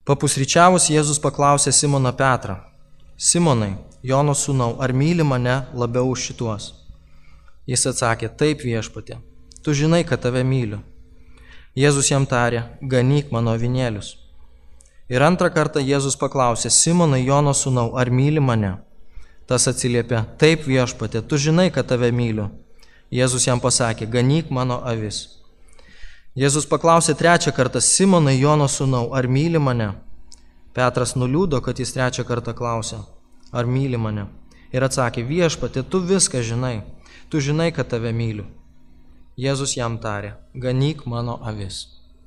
Papusryčiavus Jėzus paklausė Simoną Petrą: Simonai, Jono sūnau, ar myli mane labiau už šituos? Jis atsakė: Taip, viešpatie, tu žinai, kad tave myliu. Jėzus jam tarė: Ganyk mano avinėlius. Ir antrą kartą Jėzus paklausė: Simonai, Jono sūnau, ar myli mane? Tas atsiliepė: Taip, viešpatie, tu žinai, kad tave myliu. Jėzus jam pasakė: Ganyk mano avis. Jėzus paklausė trečią kartą: Simonai, Jono sūnau, ar myli mane? Petras nuliūdo, kad jis trečią kartą klausė: Ar myli mane? Ir atsakė: Viešpatie, tu viską žinai. Tu žinai, kad tave myliu. Jėzus jam tarė: Ganyk mano avis.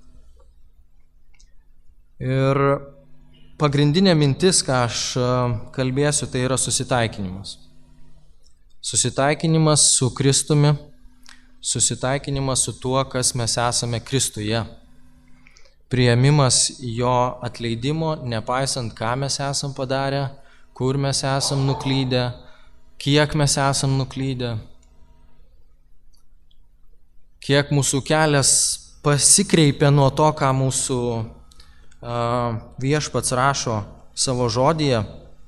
Ir pagrindinė mintis, ką aš kalbėsiu, tai yra susitaikinimas. Susitaikinimas su Kristumi, susitaikinimas su tuo, kas mes esame Kristuje. Priėmimas jo atleidimo, nepaisant, ką mes esam padarę, kur mes esam nuklydę, kiek mes esam nuklydę, kiek mūsų kelias pasikreipia nuo to, ką mūsų viešpats rašo savo žodyje.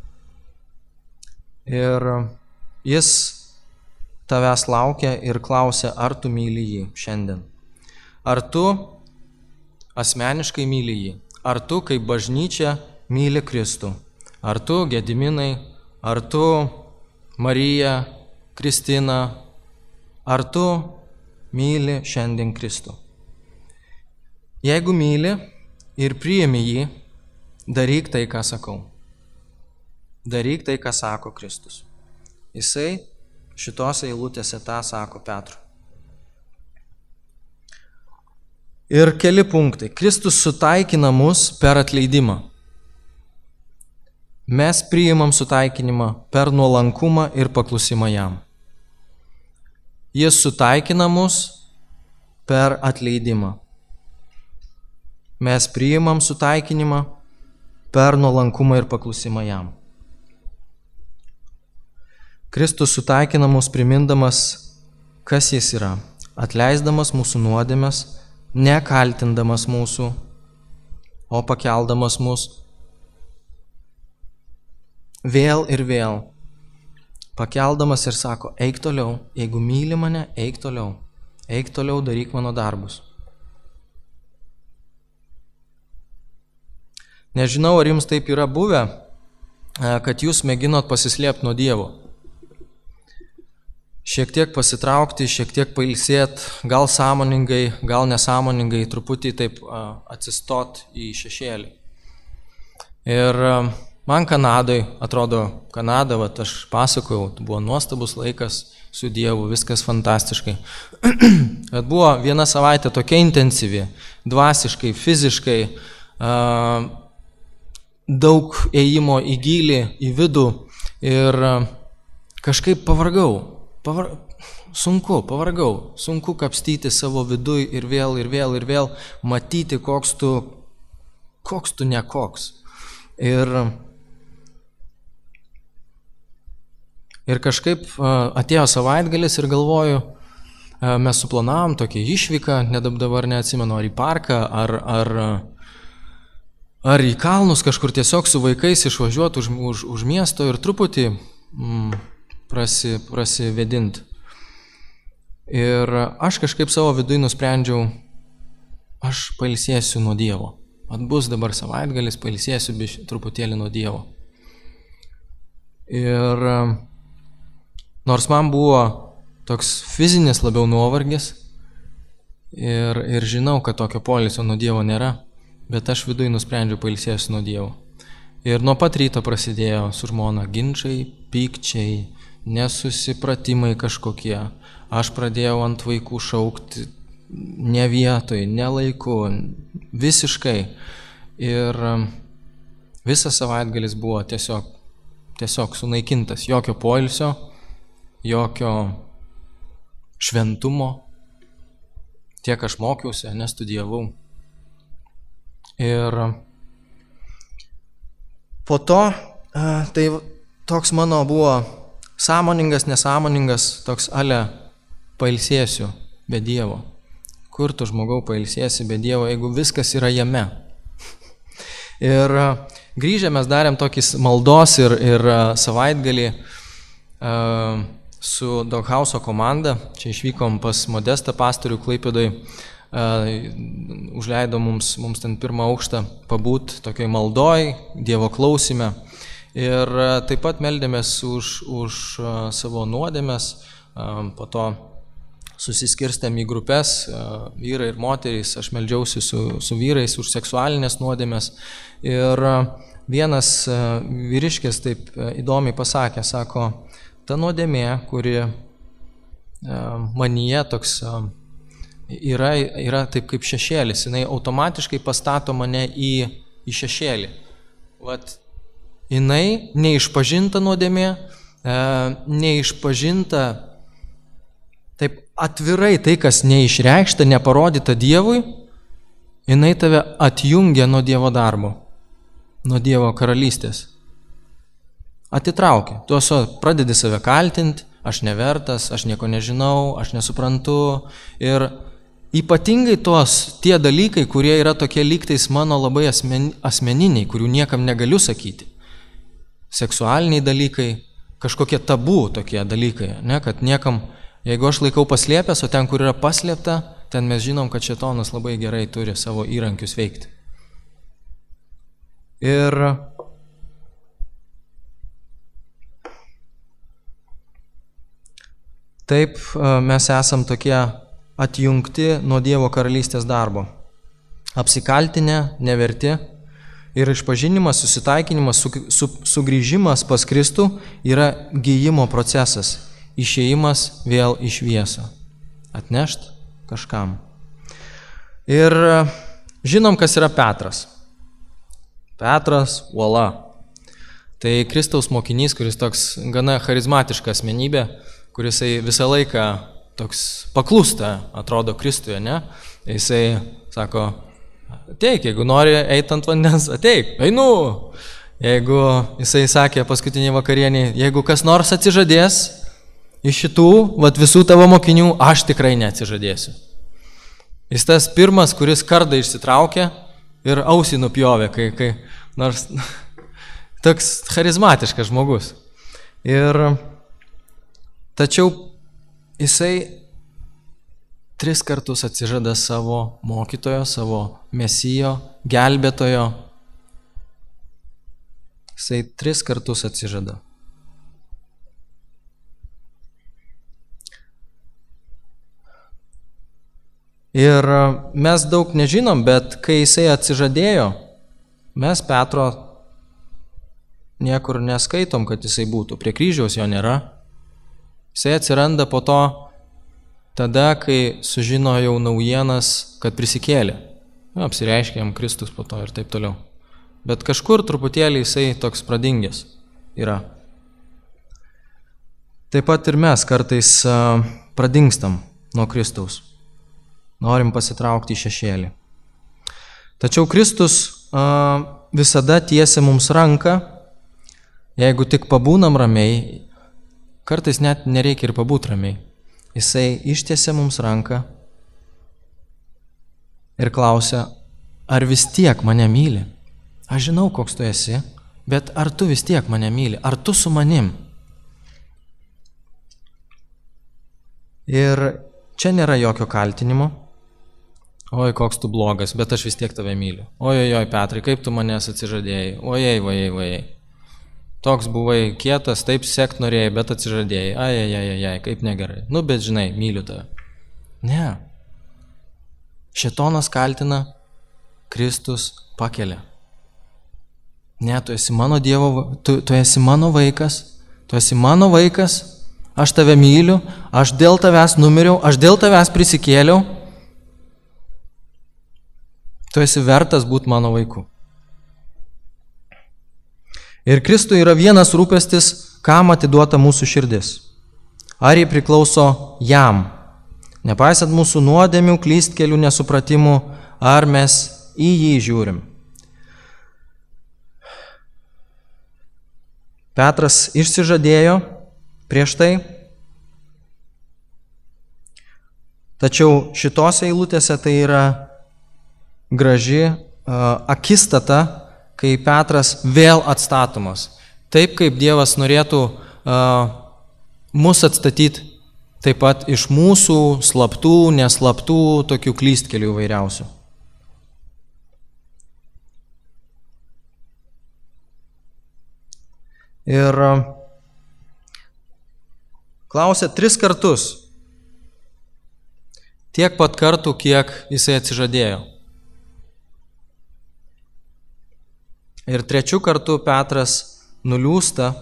Ir jis tavęs laukia ir klausia, ar tu myli jį šiandien. Ar tu asmeniškai myli jį? Ar tu kaip bažnyčia myli Kristų? Ar tu, Gediminai? Ar tu, Marija, Kristina? Ar tu myli šiandien Kristų? Jeigu myli ir priimi jį, daryk tai, ką sakau. Daryk tai, ką sako Kristus. Jisai šitose eilutėse tą sako Petrui. Ir keli punktai. Kristus sutaikina mus per atleidimą. Mes priimam sutaikinimą per nuolankumą ir paklusimą jam. Jis sutaikina mus per atleidimą. Mes priimam sutaikinimą per nuolankumą ir paklusimą jam. Kristus sutaikina mus primindamas, kas jis yra, atleisdamas mūsų nuodėmes, nekaltindamas mūsų, o pakeldamas mus vėl ir vėl, pakeldamas ir sako: eik toliau, jeigu myli mane, eik toliau, daryk mano darbus. Nežinau, ar jums taip yra buvę, kad jūs mėginot pasislėpti nuo Dievo. Šiek tiek pasitraukti, šiek tiek pailsėti, gal sąmoningai, gal nesąmoningai, truputį taip atsistot į šešėlį. Ir man Kanadai, atrodo, Kanada, aš pasakojau, buvo nuostabus laikas su Dievu, viskas fantastiškai. Bet buvo viena savaitė tokia intensyvi, dvasiškai, fiziškai, daug ėjimo į gylį, į vidų ir kažkaip pavargau. Sunku kapstyti savo viduj ir vėl matyti, koks tu nekoks. Ir kažkaip atėjo savaitgalis ir galvoju, mes suplanavom tokį išvyką, dabar neatsimenu, ar į parką, ar į kalnus, kažkur tiesiog su vaikais išvažiuoti už miesto ir truputį prasivedinti. Ir aš kažkaip savo viduj nusprendžiau, aš pailsėsiu nuo Dievo. Bus dabar savaitgalis, pailsėsiu truputėlį nuo Dievo. Ir nors man buvo toks fizinis labiau nuovargis ir žinau, kad tokio poilsio nuo Dievo nėra, bet aš viduj nusprendžiau pailsėsiu nuo Dievo. Ir nuo pat ryto prasidėjo su žmona ginčai, pykčiai, nesusipratimai kažkokie. Aš pradėjau ant vaikų šaukti ne vietoj, ne laiku, visiškai. Ir visas savaitgalis buvo tiesiog sunaikintas. Jokio poilsio, jokio šventumo. Tiek aš mokiausi, nestudijavau. Ir po to, tai toks mano buvo sąmoningas, nesąmoningas, toks pailsėsiu be Dievo. Kur tu, žmogau, pailsėsi be Dievo, jeigu viskas yra jame? Ir grįžę mes darėm tokį maldos ir savaitgalį su Doghauso komanda. Čia išvykom pas Modestą pastorių Klaipėdoj. Užleido mums ten pirmą aukštą pabūt tokioj maldoj, Dievo klausime. Ir taip pat meldėmės už savo nuodėmes, po to susiskirstėm į grupės, vyrai ir moterys, aš meldžiausi su vyrais už seksualinės nuodėmes. Ir vienas vyriškis taip įdomiai pasakė, sako, ta nuodėmė, kuri manyje toks yra taip kaip šešėlis, jinai automatiškai pastato mane į šešėlį. Vat, jinai neišpažinta nuodėmė, neišpažinta taip atvirai, tai kas neišreikšta, neparodyta Dievui, jinai tave atjungia nuo Dievo darbo, nuo Dievo karalystės. Atitraukia. Tu pradedi save kaltinti, aš nevertas, aš nieko nežinau, aš nesuprantu. Ir ypatingai tie dalykai, kurie yra tokie lygtais mano labai asmeniniai, kurių niekam negaliu sakyti. Seksualiniai dalykai, kažkokie tabų tokie dalykai, ne, kad niekam, jeigu aš laikau paslėpęs, o ten, kur yra paslėpta, ten mes žinom, kad šėtonas labai gerai turi savo įrankius veikti. Ir taip mes esam tokie atjungti nuo Dievo karalystės darbo. Apsikaltinę, neverti. Ir išpažinimas, susitaikinimas, sugrįžimas pas Kristų yra gijimo procesas. Išėjimas vėl į šviesą. Atnešt kažkam. Ir žinom, kas yra Petras. Petras uola. Tai Kristaus mokinys, kuris toks gana charizmatiška asmenybė, kuris visą laiką toks paklūsta, atrodo Kristuje, ne? Jisai sako, ateik, jeigu nori eiti ant vandens, ateik, einu. Jeigu jisai sakė paskutinį vakarienį, jeigu kas nors atsižadės iš šitų, visų tavo mokinių, aš tikrai neatsižadėsiu. Jis tas pirmas, kuris kardą išsitraukė ir ausį nupjovė, kai nors toks charizmatiškas žmogus. Tačiau jisai 3 kartus atsižada savo mokytojo, savo mesijo, gelbėtojo. Jisai 3 kartus atsižada. Ir mes daug nežinom, bet kai jisai atsižadėjo, mes Petro niekur neskaitom, kad jisai būtų. Prie kryžiaus jo nėra. Jisai atsiranda po to, tada, kai sužino jau naujienas, kad prisikėlė. Apsireiškė jam Kristus po to ir taip toliau. Bet kažkur truputėlį jisai toks pradingęs yra. Taip pat ir mes kartais pradingstam nuo Kristaus. Norim pasitraukti į šešėlį. Tačiau Kristus visada tiesia mums ranką, jeigu tik pabūnam ramiai, kartais net nereikia ir pabūt ramiai. Jisai ištiesia mums ranką ir klausia, ar vis tiek mane myli? Aš žinau, koks tu esi, bet ar tu vis tiek mane myli? Ar tu su manim? Ir čia nėra jokio kaltinimo. Oi, koks tu blogas, bet aš vis tiek tave myliu. Oi, Petrai, kaip tu manęs atsižadėjai? Ojei. Toks buvai kietas, taip sekt norėjai, bet atsižadėjai. Ai, kaip negerai. Bet žinai, myliu tave. Ne. Šėtonas kaltina, Kristus pakelia. Ne, tu esi mano Dievo, tu esi mano vaikas, aš tave myliu, aš dėl tavęs numiriau, aš dėl tavęs prisikėliau. Tu esi vertas būti mano vaiku. Ir Kristui yra vienas rūpestis, kam atiduota mūsų širdis. Ar jį priklauso jam, nepaisant mūsų nuodėmių, klystkelių, nesupratimų, ar mes į jį žiūrim. Petras išsižadėjo prieš tai, tačiau šitose eilutėse tai yra graži akistata kai Petras vėl atstatomas. Taip kaip Dievas norėtų mus atstatyti taip pat iš mūsų slaptų, neslaptų, tokių klystkelių įvairiausių. Ir klausė 3 kartus. Tiek pat kartų, kiek jisai atsižadėjo. Ir 3 kartu Petras nuliūsta.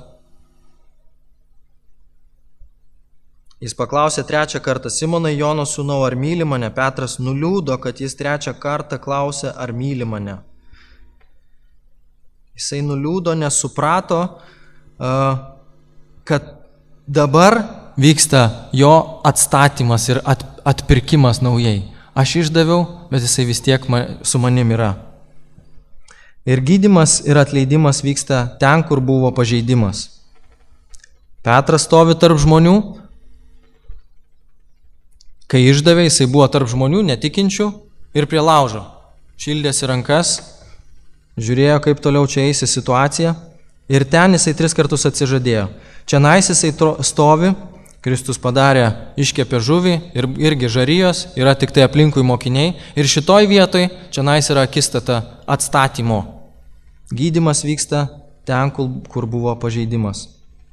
Jis paklausė 3 kartą, Simonai, Jono sūnau, ar myli mane? Petras nuliūdo, kad jis 3 kartą klausė, ar myli mane. Jisai nuliūdo, nes suprato, kad dabar vyksta jo atstatymas ir atpirkimas naujai. Aš išdaviau, bet jisai vis tiek su manim yra. Ir gydymas ir atleidimas vyksta ten, kur buvo pažeidimas. Petras stovi tarp žmonių. Kai išdavė, jisai buvo tarp žmonių, netikinčių ir prie laužo. Šildėsi rankas, žiūrėjo, kaip toliau čia eisi situacija. Ir ten jisai 3 kartus atsižadėjo. Čia jisai stovi, Kristus padarė, iškepė žuvį ir irgi žarijos, yra tik tai aplinkui mokiniai. Ir šitoj vietoj čia yra akistata atstatymo. Gydymas vyksta ten, kur buvo pažeidimas.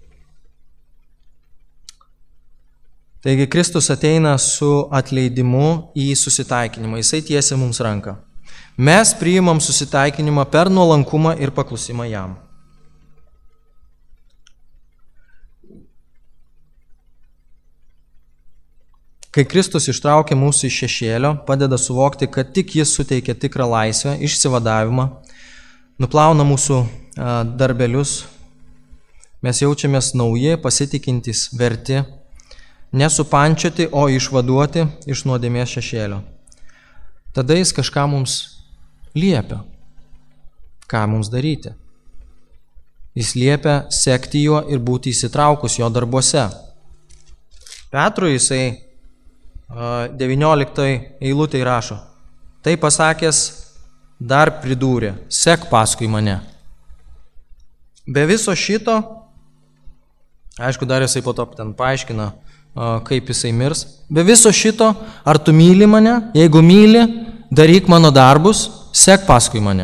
Taigi Kristus ateina su atleidimu į susitaikinimą. Jisai tiesia mums ranką. Mes priimam susitaikinimą per nuolankumą ir paklusimą jam. Kai Kristus ištraukia mūsų iš šešėlio, padeda suvokti, kad tik jis suteikia tikrą laisvę, išsivadavimą, nuplauna mūsų darbelius, mes jaučiamės nauji, pasitikintys, verti, nesupančioti, o išvaduoti iš nuodėmės šešėlio. Tada jis kažką mums liepia. Ką mums daryti? Jis liepia sekti juo ir būti įsitraukus jo darbuose. Petrui jisai 19 eilutėje rašo. Tai pasakęs dar pridūrė, sek paskui mane. Be viso šito, aišku, dar jisai po to ten paaiškina, kaip jisai mirs. Be viso šito, ar tu myli mane? Jeigu myli, daryk mano darbus, sek paskui mane.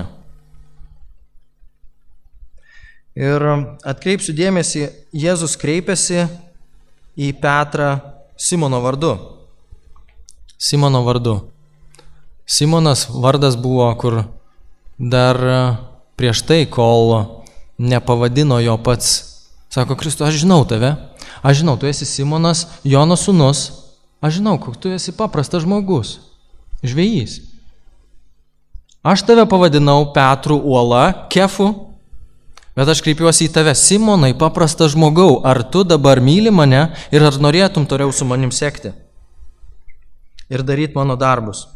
Ir atkreipsiu dėmesį, Jėzus kreipėsi į Petrą Simono vardu. Simono vardu. Simonas vardas buvo, kur dar prieš tai, kol nepavadino jo pats. Sako, Kristus, aš žinau tave. Aš žinau, tu esi Simonas, Jono sūnus. Aš žinau, kad tu esi paprastas žmogus, žvejys. Aš tave pavadinau Petru uola, Kefu, bet aš kreipiuosi į tave, Simonai, paprastas žmogau, ar tu dabar myli mane ir ar norėtum toliau su manim sekti ir daryti mano darbus.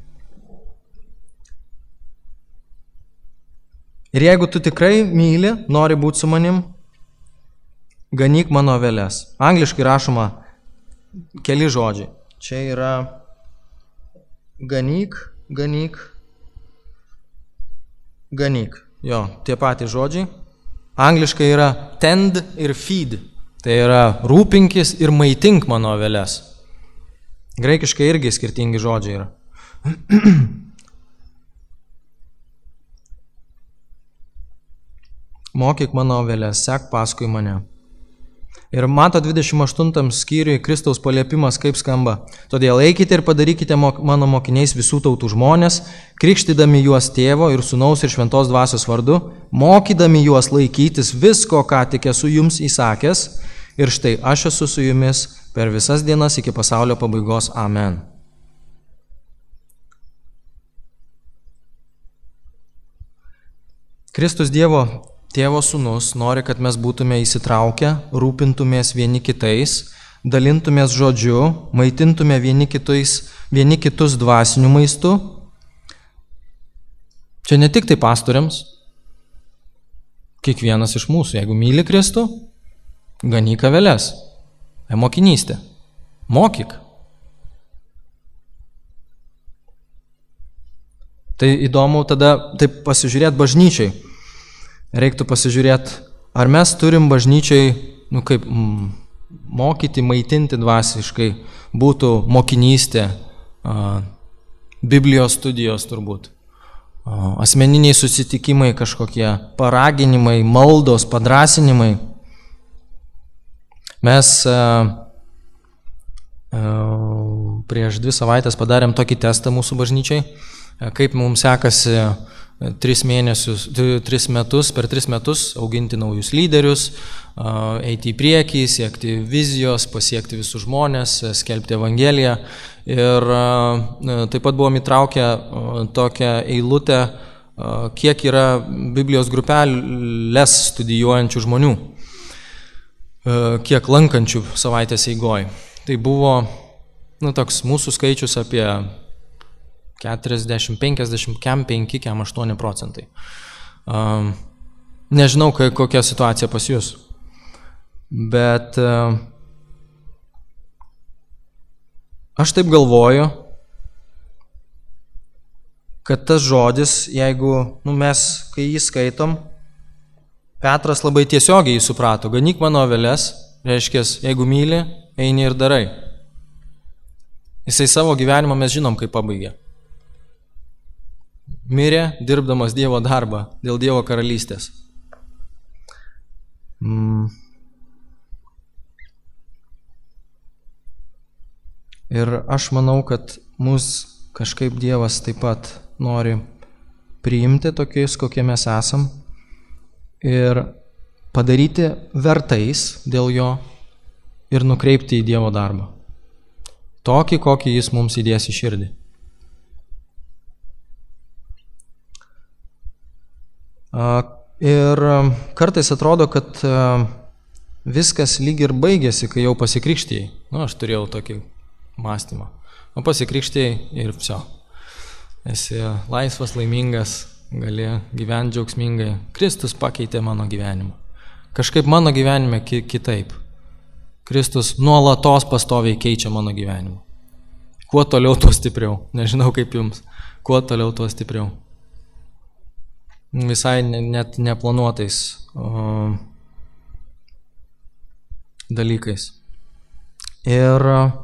Ir jeigu tu tikrai myli, nori būti su manim, ganyk mano aveles. Angliškai rašoma keli žodžiai. Čia yra ganyk, ganyk, ganyk. Jo, tie patys žodžiai. Angliškai yra tend ir feed. Tai yra rūpinkis ir maitink mano aveles. Graikiškai irgi skirtingi žodžiai yra. Mokyk mano aveles, sek paskui mane. Ir Mato 28 skyriui Kristaus paliepimas kaip skamba. Todėl eikite ir padarykite mano mokiniais visų tautų žmonės, krikštydami juos tėvo ir sūnaus ir šventos dvasios vardu, mokydami juos laikytis visko, ką tik esu jums įsakęs, ir štai aš esu su jumis per visas dienas iki pasaulio pabaigos. Amen. Kristus Dievo Tėvo sūnus nori, kad mes būtume įsitraukę, rūpintumės vieni kitais, dalintumės žodžiu, maitintume vieni kitus dvasiniu maistu. Čia ne tik tai pastoriams, kiekvienas iš mūsų, jeigu myli Kristų, ganyk aveles, mokinystė, mokyk. Tai įdomu tada taip pasižiūrėti bažnyčiai. reiktų pasižiūrėti, ar mes turim bažnyčiai, kaip mokyti, maitinti dvasiškai, būtų mokinystė, Biblijos studijos turbūt, asmeniniai susitikimai kažkokie, paraginimai, maldos, padrasinimai. Mes prieš 2 savaitės padarėm tokį testą mūsų bažnyčiai, kaip mums sekasi 3 metus, per 3 metus auginti naujus lyderius, eiti į priekį, siekti vizijos, pasiekti visus žmonės, skelbti evangeliją. Ir taip pat buvom įtraukę tokią eilutę, kiek yra Biblijos grupelės studijuojančių žmonių, kiek lankančių savaitės eigoj. Tai buvo toks mūsų skaičius apie 40, 50, 5, 8 procentai. Nežinau, kokia situacija pas jūs, bet aš taip galvoju, kad tas žodis, jeigu mes, kai jį skaitom, Petras labai tiesiogiai jį suprato, ganyk mano aveles, reiškia, jeigu myli, eini ir darai. Jisai savo gyvenimą mes žinom, kaip pabaigė. Mirė, dirbdamas Dievo darbą dėl Dievo karalystės. Ir aš manau, kad mus kažkaip Dievas taip pat nori priimti tokiais, kokie mes esam, ir padaryti vertais dėl jo ir nukreipti į Dievo darbą. Tokį, kokį jis mums įdės į širdį. Ir kartais atrodo, kad viskas lyg ir baigėsi, kai jau pasikrikštėjai. Aš turėjau tokį mąstymą. Pasikrikštėjai ir viso. Esi laisvas, laimingas, gali gyventi džiaugsmingai. Kristus pakeitė mano gyvenimą. Kažkaip mano gyvenime kitaip. Kristus nuolatos pastoviai keičia mano gyvenimą. Kuo toliau, tuo stipriau. Nežinau kaip jums. Kuo toliau, tuo stipriau. Visai net neplanuotais dalykais. Ir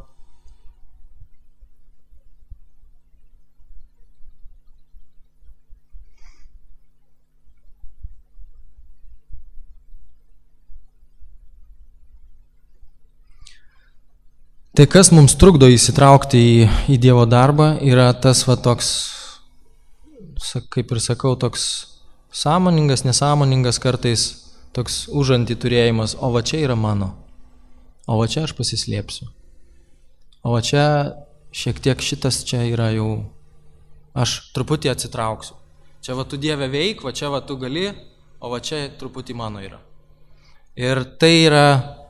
tai, kas mums trukdo įsitraukti į Dievo darbą, yra tas toks, kaip ir sakau, toks sąmoningas, nesąmoningas kartais, toks užantį turėjimas, o va čia yra mano, o va čia aš pasislėpsiu, o va čia šiek tiek šitas čia yra jau, aš truputį atsitrauksiu. Čia va tu Dieve veik, va čia va tu gali, o va čia truputį mano yra. Ir tai yra,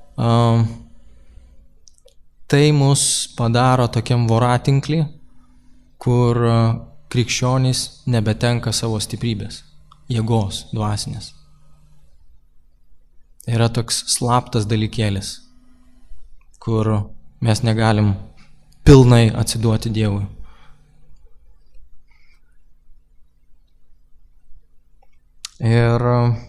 tai mus padaro tokiam voratinklį, kur krikščionys nebetenka savo stiprybės, jėgos dvasinės. Yra toks slaptas dalykėlis, kur mes negalim pilnai atsiduoti Dievui. Ir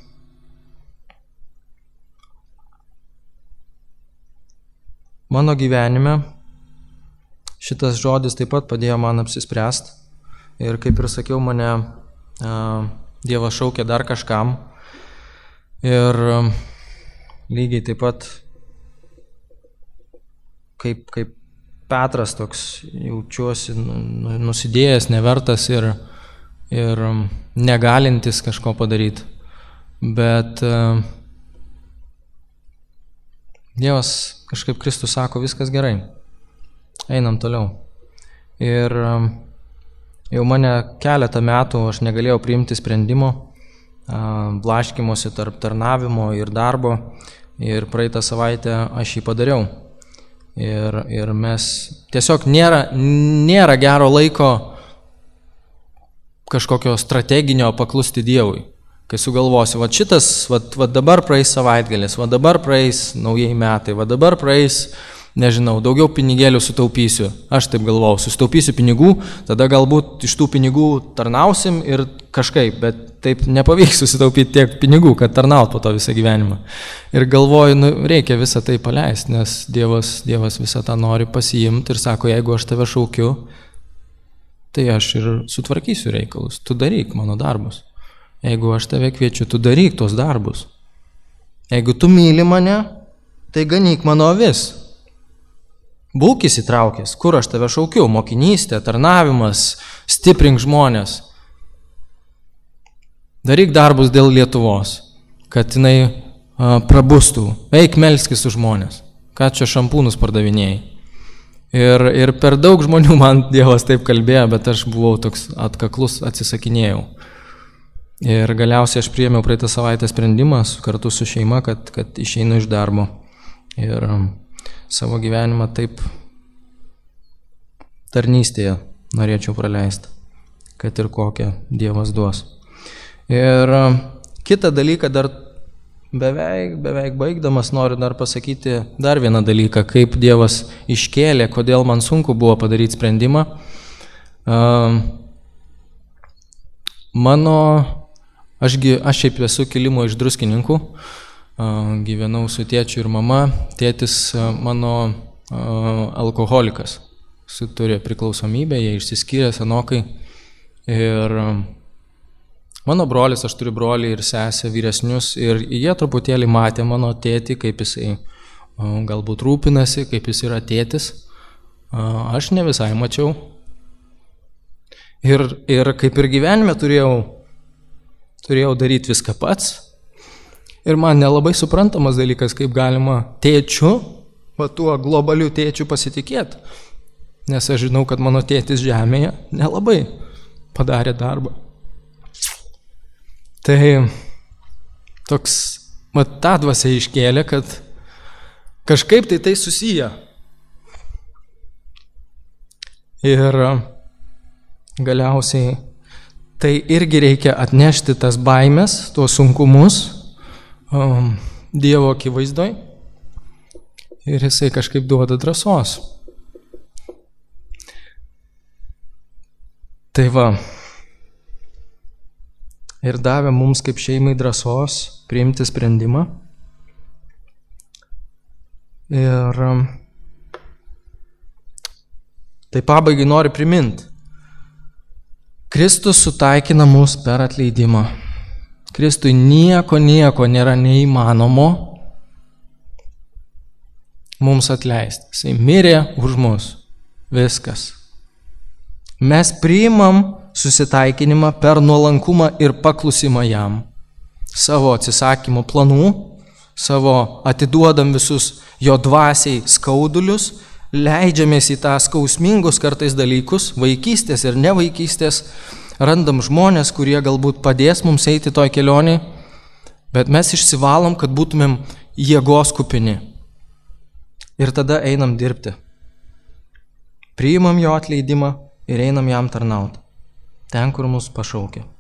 mano gyvenime šitas žodis taip pat padėjo man apsispręsti. Ir kaip ir sakiau, mane Dievas šaukė dar kažkam. Ir lygiai taip pat kaip Petras toks jaučiuosi nusidėjęs, nevertas ir negalintis kažko padaryti. Bet Dievas kažkaip Kristus sako, viskas gerai, einam toliau. Ir jau mane keletą metų aš negalėjau priimti sprendimo, blaškymosi tarp tarnavimo ir darbo, ir praeitą savaitę aš jį padariau. Ir mes tiesiog nėra gero laiko kažkokio strateginio paklusti Dievui. Kai sugalvosiu, va šitas, va dabar praeis savaitgalis, va dabar praeis naujieji metai, va dabar praeis, nežinau, daugiau pinigėlių sutaupysiu. Aš taip galvojau, sutaupysiu pinigų, tada galbūt iš tų pinigų tarnausim ir kažkaip, bet taip nepavyks susitaupyti tiek pinigų, kad tarnaut po to visą gyvenimą. Ir galvoju, reikia visą tai paleisti, nes Dievas visą tą nori pasiimti ir sako, jeigu aš tave šaukiu, tai aš ir sutvarkysiu reikalus, tu daryk mano darbus. Jeigu aš tave kviečiu, tu daryk tos darbus. Jeigu tu myli mane, tai ganyk mano avis. Būk įsitraukęs, kur aš tave šaukiu, mokinystė, tarnavimas, stiprink žmonės. Daryk darbus dėl Lietuvos, kad jinai prabustų. Eik melskis už žmonės, ką čia šampūnus pardavinėjai. Ir per daug žmonių man Dievas taip kalbėjo, bet aš buvau toks atkaklus, atsisakinėjau. Ir galiausiai aš priėmiau praeitą savaitę sprendimą kartu su šeima, kad išeinu iš darbo. Ir savo gyvenimą taip tarnystėje norėčiau praleisti, kad ir kokią Dievas duos. Ir kitą dalyką dar beveik baigdamas noriu dar pasakyti dar vieną dalyką, kaip Dievas iškėlė, kodėl man sunku buvo padaryti sprendimą. Aš šiaip esu kilimo iš Druskininkų, gyvenau su tėčiu ir mama, tėtis mano alkoholikas, turi priklausomybę, jie išsiskyrė senokai ir mano brolis, aš turiu brolį ir sesę vyresnius ir jie truputėlį matė mano tėtį, kaip jisai galbūt rūpinasi, kaip jis yra tėtis. Aš ne visai mačiau. Ir kaip ir gyvenime turėjau daryti viską pats. Ir man nelabai suprantamas dalykas, kaip galima tėčiu, tuo globaliu tėčiu pasitikėti. Nes aš žinau, kad mano tėtis žemėje nelabai padarė darbą. Tai toks, tą dvasią iškėlė, kad kažkaip tai susiję. Ir galiausiai tai irgi reikia atnešti tas baimės, tuos sunkumus Dievo akivaizdoj ir jisai kažkaip duoda drąsos. Tai va. Ir davė mums kaip šeimai drąsos priimti sprendimą. Ir tai pabaigai noriu priminti. Kristus sutaikina mus per atleidimą. Kristui nieko nėra neįmanomo mums atleisti. Jisai mirė už mus. Viskas. Mes priimam susitaikinimą per nuolankumą ir paklusimą jam. Savo atsisakymo planų, savo atiduodam visus jo dvasiai skaudulius, leidžiamės į tą skausmingus kartais dalykus, vaikystės ir nevaikystės, randam žmonės, kurie galbūt padės mums eiti toj kelionį, bet mes išsivalom, kad būtumėm jėgos kupini. Ir tada einam dirbti. Priimam jo atleidimą ir einam jam tarnauti. Ten, kur mus pašaukia.